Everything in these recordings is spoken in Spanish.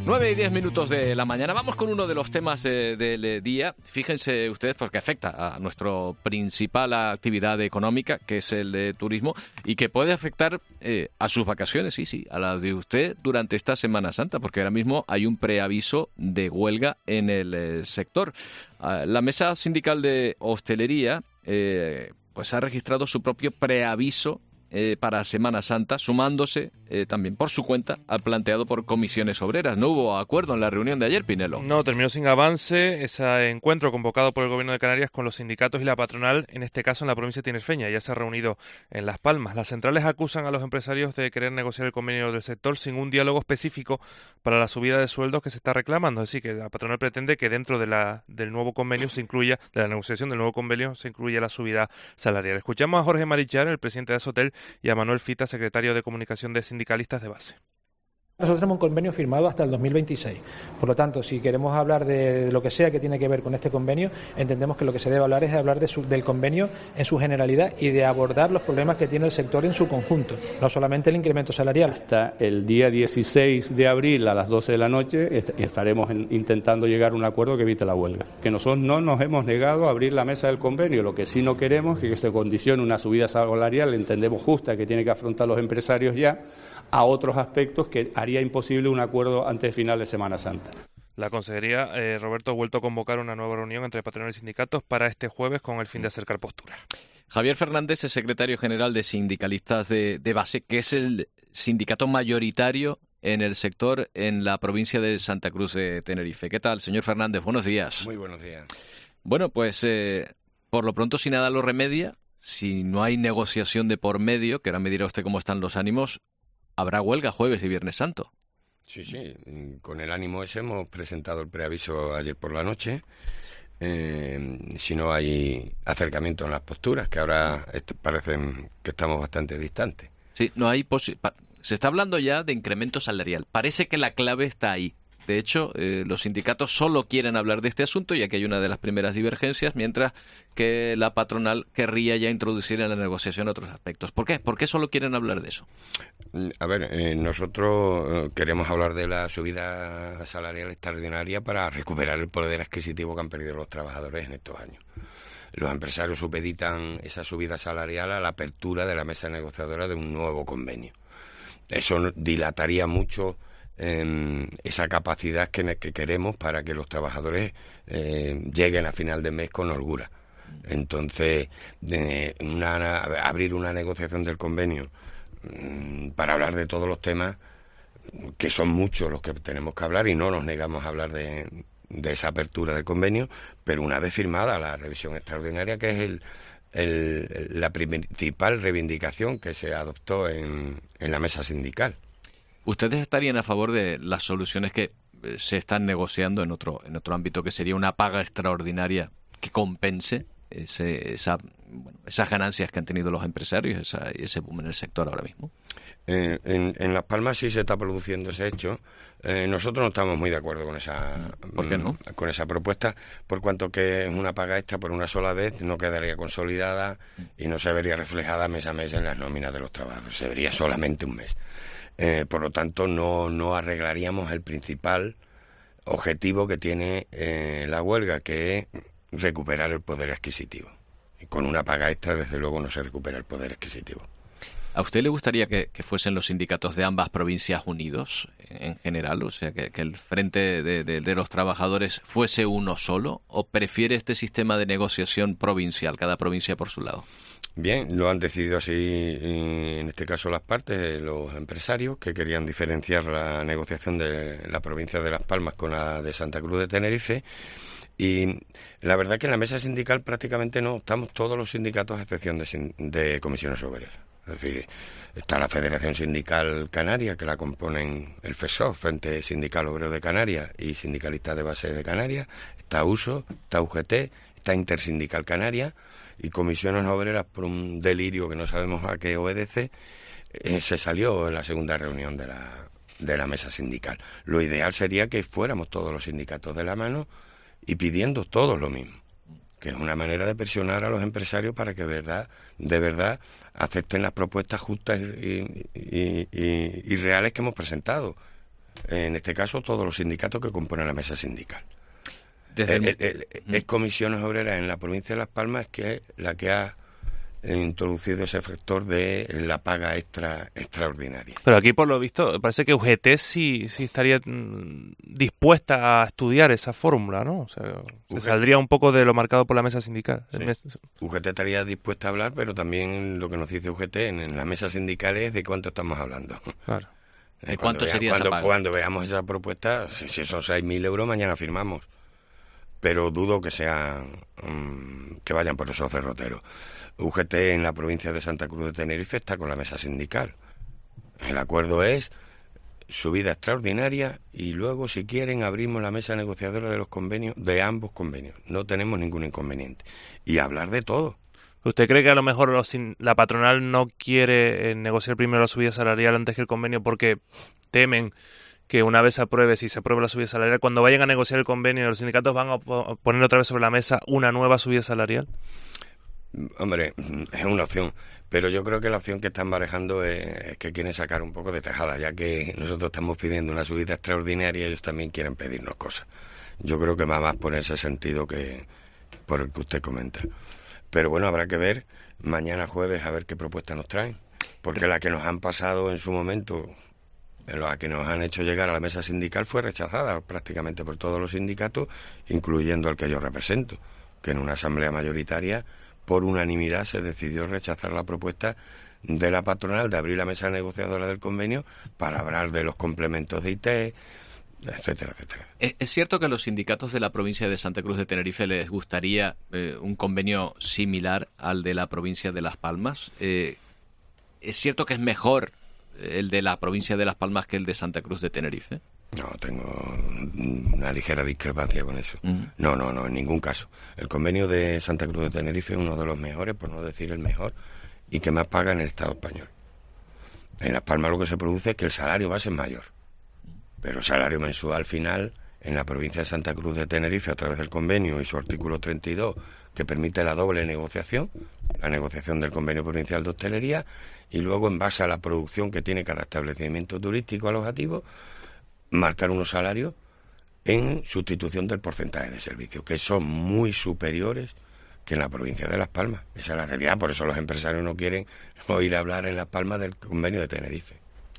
9:10 de la mañana. Vamos con uno de los temas del día. Fíjense ustedes porque afecta a nuestra principal actividad económica, que es el turismo, y que puede afectar a sus vacaciones, sí, a las de usted durante esta Semana Santa, porque ahora mismo hay un preaviso de huelga en el sector. La Mesa Sindical de Hostelería pues ha registrado su propio preaviso para Semana Santa, sumándose también por su cuenta al planteado por comisiones obreras. No hubo acuerdo en la reunión de ayer, Pinelo. No, terminó sin avance ese encuentro convocado por el Gobierno de Canarias con los sindicatos y la patronal, en este caso en la provincia de Tinerfeña. Ya se ha reunido en Las Palmas. Las centrales acusan a los empresarios de querer negociar el convenio del sector sin un diálogo específico para la subida de sueldos que se está reclamando. Así que la patronal pretende que dentro del nuevo convenio se incluya, de la negociación del nuevo convenio, se incluya la subida salarial. Escuchamos a Jorge Marichal, el presidente de Asotel, y a Manuel Fita, secretario de Comunicación de Sindicalistas de Base. Nosotros tenemos un convenio firmado hasta el 2026. Por lo tanto, si queremos hablar de lo que sea que tiene que ver con este convenio, entendemos que lo que se debe hablar es de hablar del convenio en su generalidad y de abordar los problemas que tiene el sector en su conjunto, no solamente el incremento salarial. Hasta el día 16 de abril a las 12 de la noche estaremos intentando llegar a un acuerdo que evite la huelga. Que nosotros no nos hemos negado a abrir la mesa del convenio, lo que sí no queremos es que se condicione una subida salarial, entendemos justa, que tiene que afrontar los empresarios ya, a otros aspectos que haría imposible un acuerdo antes de final de Semana Santa. La Consejería, Roberto, ha vuelto a convocar una nueva reunión entre patronal y sindicatos para este jueves con el fin de acercar posturas. Javier Fernández es secretario general de Sindicalistas de Base, que es el sindicato mayoritario en el sector en la provincia de Santa Cruz de Tenerife. ¿Qué tal, señor Fernández? Buenos días. Muy buenos días. Bueno, pues por lo pronto, si nada lo remedia, si no hay negociación de por medio, que ahora me dirá usted cómo están los ánimos, habrá huelga jueves y Viernes Santo. Sí, con el ánimo ese hemos presentado el preaviso ayer por la noche. Si no hay acercamiento en las posturas, que ahora parecen que estamos bastante distantes. Sí, no hay se está hablando ya de incremento salarial. Parece que la clave está ahí. De hecho, los sindicatos solo quieren hablar de este asunto, ya que hay una de las primeras divergencias, mientras que la patronal querría ya introducir en la negociación otros aspectos. ¿Por qué? ¿Por qué solo quieren hablar de eso? A ver, nosotros queremos hablar de la subida salarial extraordinaria para recuperar el poder adquisitivo que han perdido los trabajadores en estos años. Los empresarios supeditan esa subida salarial a la apertura de la mesa negociadora de un nuevo convenio. Eso dilataría mucho esa capacidad que queremos para que los trabajadores lleguen a final de mes con holgura. Entonces, abrir una negociación del convenio para hablar de todos los temas, que son muchos los que tenemos que hablar, y no nos negamos a hablar de esa apertura del convenio, pero una vez firmada la revisión extraordinaria, que es la principal reivindicación que se adoptó en la mesa sindical. ¿Ustedes estarían a favor de las soluciones que se están negociando en otro ámbito, que sería una paga extraordinaria que compense esas ganancias que han tenido los empresarios y ese boom en el sector ahora mismo? En Las Palmas sí se está produciendo ese hecho. Nosotros no estamos muy de acuerdo con ¿Por qué no? Con esa propuesta, por cuanto que una paga extra por una sola vez no quedaría consolidada y no se vería reflejada mes a mes en las nóminas de los trabajadores, se vería solamente un mes. Por lo tanto, no arreglaríamos el principal objetivo que tiene la huelga, que es recuperar el poder adquisitivo. Y con una paga extra, desde luego, no se recupera el poder adquisitivo. ¿A usted le gustaría que fuesen los sindicatos de ambas provincias unidos en general? O sea, que el frente de los trabajadores fuese uno solo, ¿o prefiere este sistema de negociación provincial, cada provincia por su lado? Bien, lo han decidido así, en este caso las partes, los empresarios, que querían diferenciar la negociación de la provincia de Las Palmas con la de Santa Cruz de Tenerife. Y la verdad que en la mesa sindical prácticamente no estamos todos los sindicatos, a excepción de comisiones obreras. Es decir, está la Federación Sindical Canaria, que la componen el FESOC, Frente Sindical Obrero de Canarias, y Sindicalistas de Base de Canarias, está USO, está UGT, está Intersindical Canaria, y comisiones obreras, por un delirio que no sabemos a qué obedece, se salió en la segunda reunión de la mesa sindical. Lo ideal sería que fuéramos todos los sindicatos de la mano y pidiendo todos lo mismo, que es una manera de presionar a los empresarios para que de verdad acepten las propuestas justas y reales que hemos presentado. en este caso todos los sindicatos que componen la mesa sindical. Comisiones Obreras en la provincia de Las Palmas, que es la que ha introducido ese factor de la paga extraordinaria. Pero aquí, por lo visto, parece que UGT sí estaría dispuesta a estudiar esa fórmula, ¿no? O sea, se saldría un poco de lo marcado por la mesa sindical. Sí. UGT estaría dispuesta a hablar, pero también lo que nos dice UGT en la mesa sindical es de cuánto estamos hablando. Claro. ¿De cuánto sería esa paga? Cuando veamos esa propuesta, si son 6.000 euros, mañana firmamos. Pero dudo que que vayan por esos derroteros. UGT en la provincia de Santa Cruz de Tenerife está con la mesa sindical. El acuerdo es subida extraordinaria y luego, si quieren, abrimos la mesa negociadora de los convenios, de ambos convenios. No tenemos ningún inconveniente. Y hablar de todo. ¿Usted cree que a lo mejor la patronal no quiere negociar primero la subida salarial antes que el convenio porque temen que una vez si se aprueba la subida salarial, cuando vayan a negociar el convenio, los sindicatos van a poner otra vez sobre la mesa una nueva subida salarial? Hombre, es una opción, pero yo creo que la opción que están barajando es que quieren sacar un poco de tajada, ya que nosotros estamos pidiendo una subida extraordinaria y ellos también quieren pedirnos cosas. Yo creo que va más por ese sentido que por el que usted comenta. Pero bueno, habrá que ver mañana jueves a ver qué propuesta nos traen, porque la que nos han pasado en su momento, la que nos han hecho llegar a la mesa sindical, fue rechazada prácticamente por todos los sindicatos, incluyendo el que yo represento, que en una asamblea mayoritaria por unanimidad se decidió rechazar la propuesta de la patronal de abrir la mesa negociadora del convenio para hablar de los complementos de IT, etcétera, etcétera. ¿Es cierto que a los sindicatos de la provincia de Santa Cruz de Tenerife les gustaría un convenio similar al de la provincia de Las Palmas? ¿Es cierto que es mejor el de la provincia de Las Palmas que el de Santa Cruz de Tenerife? No, tengo una ligera discrepancia con eso. No, en ningún caso. El convenio de Santa Cruz de Tenerife es uno de los mejores, por no decir el mejor, y que más paga en el Estado español. En Las Palmas lo que se produce es que el salario base es mayor, pero el salario mensual final en la provincia de Santa Cruz de Tenerife, a través del convenio y su artículo 32, que permite la doble negociación, la negociación del convenio provincial de hostelería, y luego en base a la producción que tiene cada establecimiento turístico alojativo, marcar unos salarios en sustitución del porcentaje de servicios, que son muy superiores que en la provincia de Las Palmas. Esa es la realidad, por eso los empresarios no quieren oír hablar en Las Palmas del convenio de Tenerife.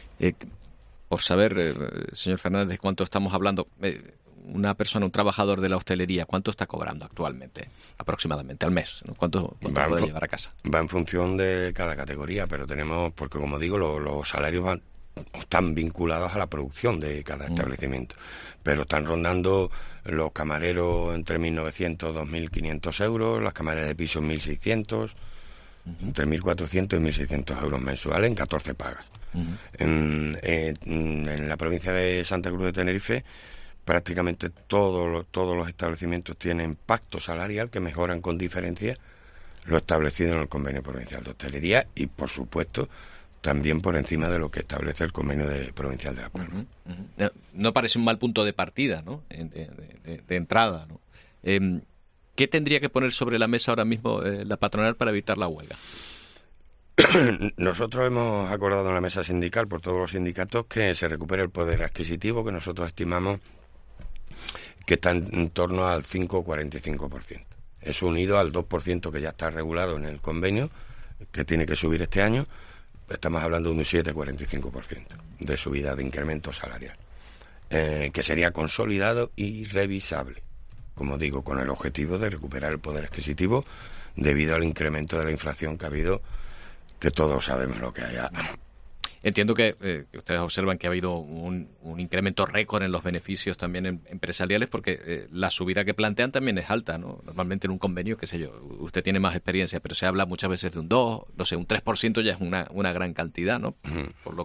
Por saber, señor Fernández, de cuánto estamos hablando, una persona, un trabajador de la hostelería, ¿cuánto está cobrando actualmente, aproximadamente, al mes? ¿No? ¿Cuánto puede llevar a casa? Va en función de cada categoría, pero tenemos, porque como digo, los salarios están vinculados a la producción de cada establecimiento, pero están rondando los camareros entre 1.900 y 2.500 euros, las camareras de piso 1.600, entre 1.400 y 1.600 euros mensuales en 14 pagas. En la provincia de Santa Cruz de Tenerife prácticamente todos los establecimientos tienen pacto salarial que mejoran con diferencia lo establecido en el convenio provincial de hostelería y, por supuesto, también por encima de lo que establece el convenio provincial de Las Palmas. No parece un mal punto de partida, ¿no? De entrada, ¿no? ¿Qué tendría que poner sobre la mesa ahora mismo la patronal para evitar la huelga? Nosotros hemos acordado en la mesa sindical por todos los sindicatos que se recupere el poder adquisitivo, que nosotros estimamos que está en torno al 5,45%. Eso unido al 2% que ya está regulado en el convenio, que tiene que subir este año. Estamos hablando de un 7,45% de subida de incremento salarial, que sería consolidado y revisable, como digo, con el objetivo de recuperar el poder adquisitivo debido al incremento de la inflación que ha habido, que todos sabemos lo que hay. Entiendo que ustedes observan que ha habido un incremento récord en los beneficios también empresariales, porque la subida que plantean también es alta, ¿no? Normalmente en un convenio, qué sé yo, usted tiene más experiencia, pero se habla muchas veces de un 2, no sé, un 3% ya es una gran cantidad, ¿no? Por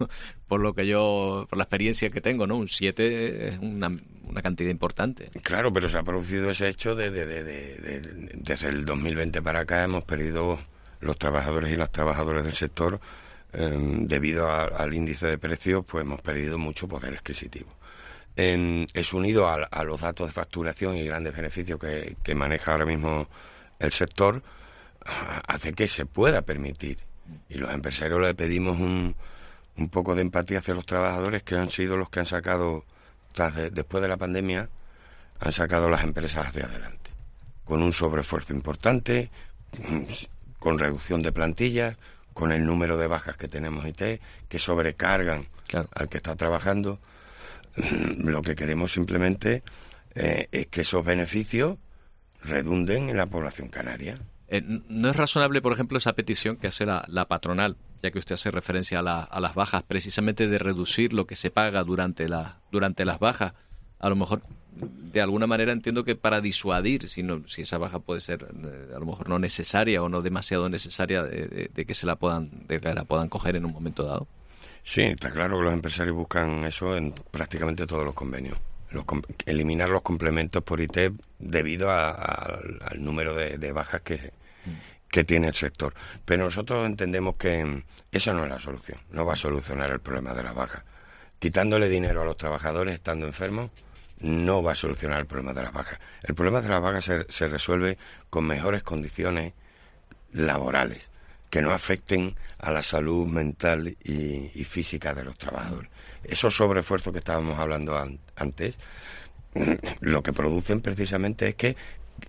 la experiencia que tengo, ¿no? Un 7 es una cantidad importante. Claro, pero se ha producido ese hecho desde el 2020 para acá. Hemos perdido los trabajadores y las trabajadoras del sector. Debido al índice de precios, pues hemos perdido mucho poder adquisitivo. Es unido a los datos de facturación y grandes beneficios que maneja ahora mismo el sector, hace que se pueda permitir. Y los empresarios le pedimos un poco de empatía hacia los trabajadores, que han sido los que han sacado, después de la pandemia, han sacado las empresas hacia adelante, con un sobreesfuerzo importante, con reducción de plantillas, con el número de bajas que tenemos IT, que sobrecargan al que está trabajando. Lo que queremos simplemente es que esos beneficios redunden en la población canaria. ¿No es razonable, por ejemplo, esa petición que hace la patronal, ya que usted hace referencia a las bajas, precisamente de reducir lo que se paga durante las bajas? A lo mejor, de alguna manera, entiendo que para disuadir, si esa baja puede ser a lo mejor no necesaria o no demasiado necesaria, de que la puedan coger en un momento dado. Sí, está claro que los empresarios buscan eso en prácticamente todos los convenios. Eliminar los complementos por IT debido al número de bajas que tiene el sector. Pero nosotros entendemos que eso no es la solución, no va a solucionar el problema de las bajas. Quitándole dinero a los trabajadores estando enfermos no va a solucionar el problema de las bajas. El problema de las bajas se resuelve con mejores condiciones laborales, que no afecten a la salud mental y física de los trabajadores. Esos sobreesfuerzos que estábamos hablando antes, lo que producen precisamente es que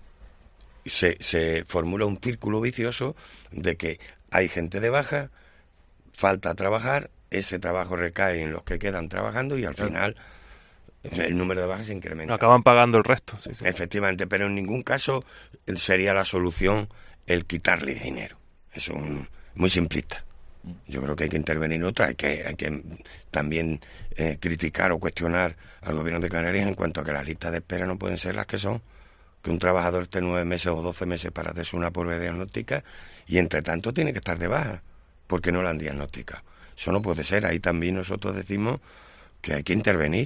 se formula un círculo vicioso de que hay gente de baja, falta trabajar, ese trabajo recae en los que quedan trabajando y al final el número de bajas se incrementa. Acaban pagando el resto. Sí. Efectivamente, pero en ningún caso sería la solución el quitarle dinero. Eso es muy simplista. Yo creo que hay que intervenir en otra, hay que también criticar o cuestionar al gobierno de Canarias en cuanto a que las listas de espera no pueden ser las que son, que un trabajador esté 9 meses o 12 meses para hacerse una prueba diagnóstica y entre tanto tiene que estar de baja porque no la han diagnosticado. Eso no puede ser. Ahí también nosotros decimos que hay que intervenir.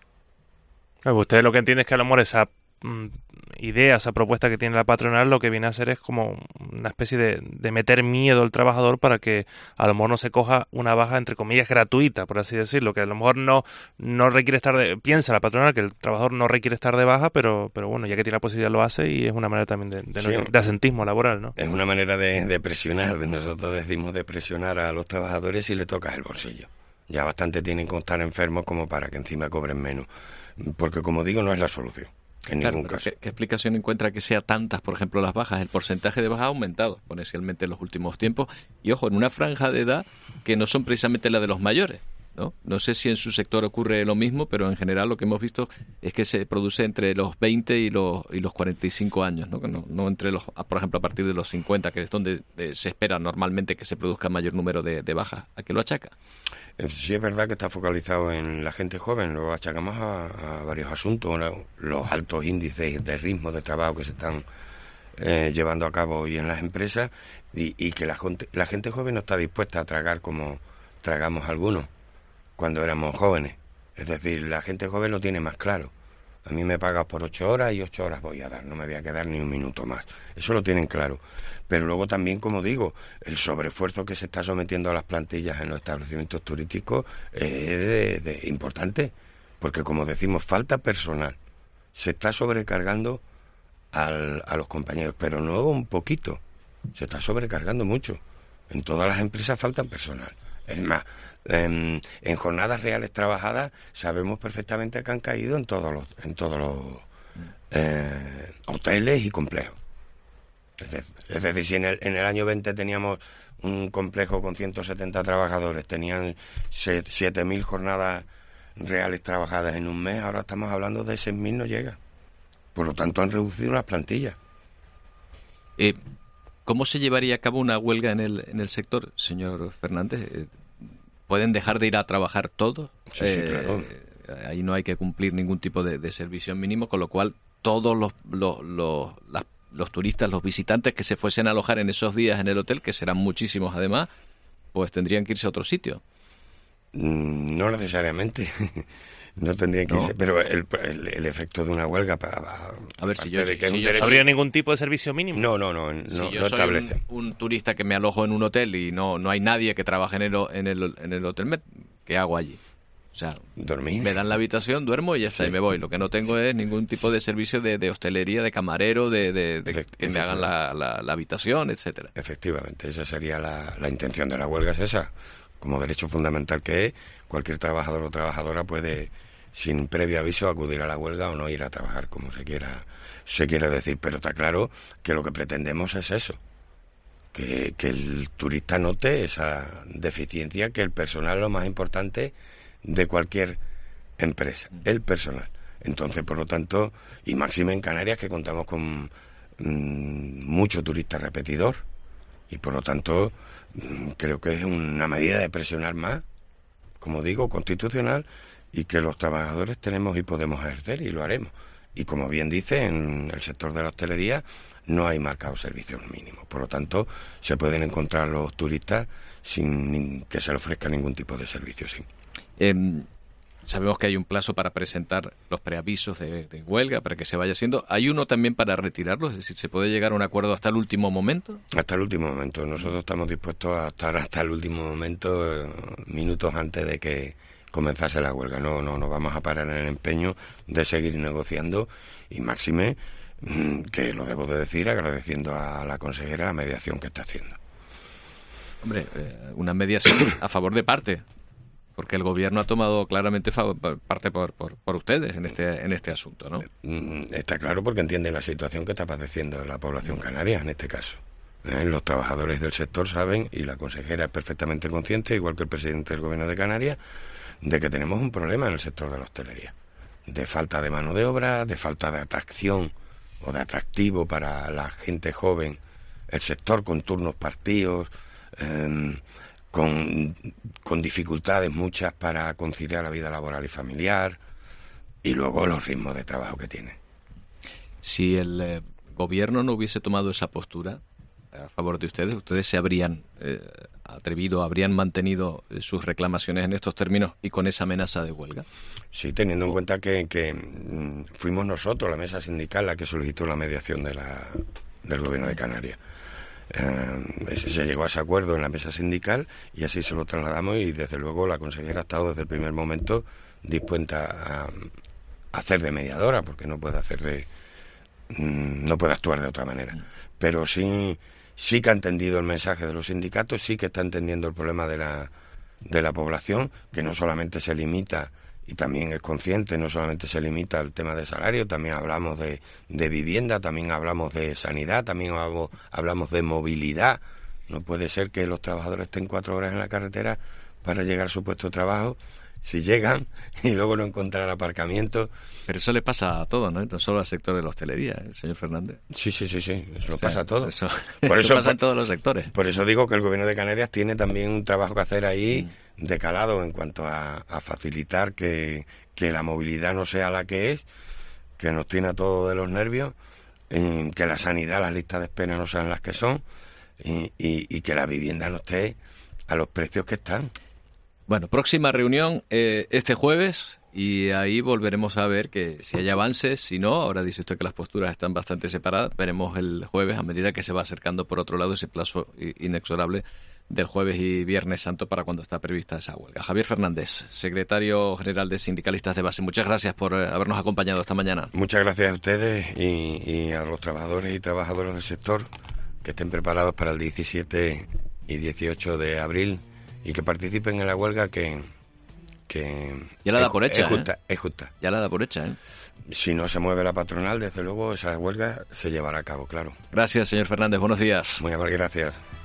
Usted lo que entiende es que a lo mejor esa idea, esa propuesta que tiene la patronal, lo que viene a hacer es como una especie de meter miedo al trabajador para que a lo mejor no se coja una baja, entre comillas, gratuita, por así decirlo, que a lo mejor no requiere piensa la patronal que el trabajador no requiere estar de baja, pero bueno, ya que tiene la posibilidad lo hace y es una manera también de asentismo laboral, ¿no? Es una manera de presionar, nosotros decimos de presionar a los trabajadores si le tocas el bolsillo. Ya bastante tienen que estar enfermos como para que encima cobren menos, porque como digo, no es la solución. En ningún caso. ¿Qué explicación encuentra que sea tantas, por ejemplo, las bajas? El porcentaje de bajas ha aumentado exponencialmente en los últimos tiempos y, ojo, en una franja de edad que no son precisamente la de los mayores, ¿no? No sé si en su sector ocurre lo mismo, pero en general lo que hemos visto es que se produce entre los 20 y los 45 años, ¿no? No entre por ejemplo, a partir de los 50, que es donde se espera normalmente que se produzca mayor número de bajas. ¿A qué lo achaca? Sí, es verdad que está focalizado en la gente joven, lo achacamos a varios asuntos, los altos índices de ritmo de trabajo que se están llevando a cabo hoy en las empresas y que la gente joven no está dispuesta a tragar como tragamos algunos cuando éramos jóvenes. Es decir, la gente joven lo tiene más claro. A mí me pagas por 8 horas y 8 horas voy a dar, no me voy a quedar ni un minuto más. Eso lo tienen claro. Pero luego también, como digo, el sobreesfuerzo que se está sometiendo a las plantillas en los establecimientos turísticos es importante. Porque, como decimos, falta personal. Se está sobrecargando a los compañeros, pero no un poquito. Se está sobrecargando mucho. En todas las empresas faltan personal. Es más, en jornadas reales trabajadas sabemos perfectamente que han caído en todos los hoteles y complejos. Es decir, si en el año 20 teníamos un complejo con 170 trabajadores, tenían 7.000 jornadas reales trabajadas en un mes, ahora estamos hablando de 6.000, no llega. Por lo tanto, han reducido las plantillas. ¿Cómo se llevaría a cabo una huelga en el sector, señor Fernández? ¿Pueden dejar de ir a trabajar todos? Sí, claro. Ahí no hay que cumplir ningún tipo de servicio mínimo, con lo cual todos los turistas, los visitantes que se fuesen a alojar en esos días en el hotel, que serán muchísimos además, pues tendrían que irse a otro sitio. No necesariamente. No tendría que irse, pero el efecto de una huelga a ver, si yo ¿habría ningún tipo de servicio mínimo? No si yo soy un turista que me alojo en un hotel y no hay nadie que trabaje en el hotel, ¿qué hago allí? O sea, dormir. Me dan la habitación, duermo y ya está, y me voy. Lo que no tengo es ningún tipo de servicio de hostelería, de camarero, de que me hagan la habitación, etcétera. Efectivamente, esa sería la intención de la huelga, es esa. como derecho fundamental que es, cualquier trabajador o trabajadora puede, sin previo aviso, acudir a la huelga o no ir a trabajar, como se quiera decir. Pero está claro que lo que pretendemos es eso, que el turista note esa deficiencia, que el personal es lo más importante de cualquier empresa, el personal. Entonces, por lo tanto, y máxime en Canarias, que contamos con mucho turista repetidor, y por lo tanto creo que es una medida de presionar más, como digo, constitucional, y que los trabajadores tenemos y podemos ejercer, y lo haremos. Y como bien dice, en el sector de la hostelería no hay marcados servicios mínimos, por lo tanto se pueden encontrar los turistas sin que se les ofrezca ningún tipo de servicio. Sí. Sabemos que hay un plazo para presentar los preavisos de huelga, para que se vaya haciendo. ¿Hay uno también para retirarlos? Es decir, ¿se puede llegar a un acuerdo hasta el último momento? Hasta el último momento. Nosotros estamos dispuestos a estar hasta el último momento, minutos antes de que comenzase la huelga. No nos vamos a parar en el empeño de seguir negociando, y máxime, que lo debo de decir, agradeciendo a la consejera la mediación que está haciendo. Hombre, una mediación a favor de parte, porque el gobierno ha tomado claramente parte por ustedes en este asunto, ¿no? Está claro, porque entiende la situación que está padeciendo la población canaria en este caso. Los trabajadores del sector saben, y la consejera es perfectamente consciente, igual que el presidente del gobierno de Canarias, de que tenemos un problema en el sector de la hostelería, de falta de mano de obra, de falta de atracción o de atractivo para la gente joven, el sector con turnos partidos, con dificultades muchas para conciliar la vida laboral y familiar, y luego los ritmos de trabajo que tiene. Si el gobierno no hubiese tomado esa postura a favor de ustedes se habrían atrevido, habrían mantenido sus reclamaciones en estos términos y con esa amenaza de huelga. Sí, teniendo en cuenta que fuimos nosotros, la mesa sindical, la que solicitó la mediación del gobierno de Canarias. Se llegó a ese acuerdo en la mesa sindical y así se lo trasladamos, y desde luego la consejera ha estado desde el primer momento dispuesta a hacer de mediadora, porque no puede actuar de otra manera. Pero sí que ha entendido el mensaje de los sindicatos, sí que está entendiendo el problema de la población, que no solamente se limita, y también es consciente, no solamente se limita al tema de salario, también hablamos de vivienda, también hablamos de sanidad, también hablamos de movilidad. No puede ser que los trabajadores estén 4 horas en la carretera para llegar a su puesto de trabajo, si llegan, y luego no encontrar aparcamiento. Pero eso le pasa a todo, ¿no? No solo al sector de la hostelería, señor Fernández. Sí, eso pasa a todo. Eso pasa en todos los sectores. Por eso digo que el gobierno de Canarias tiene también un trabajo que hacer ahí de calado en cuanto a facilitar que la movilidad no sea la que es, que nos tiene a todos de los nervios, que la sanidad, las listas de espera no sean las que son, y que la vivienda no esté a los precios que están. Bueno, próxima reunión este jueves, y ahí volveremos a ver que si hay avances, si no, ahora dice usted que las posturas están bastante separadas, veremos el jueves, a medida que se va acercando por otro lado ese plazo inexorable del jueves y Viernes Santo para cuando está prevista esa huelga. Javier Fernández, secretario general de Sindicalistas de Base, muchas gracias por habernos acompañado esta mañana. Muchas gracias a ustedes y a los trabajadores y trabajadoras del sector, que estén preparados para el 17 y 18 de abril y que participen en la huelga que ya la da por hecha, es justa. Ya la da por hecha, ¿eh? Si no se mueve la patronal, desde luego esa huelga se llevará a cabo, claro. Gracias, señor Fernández. Buenos días. Muy amable, gracias.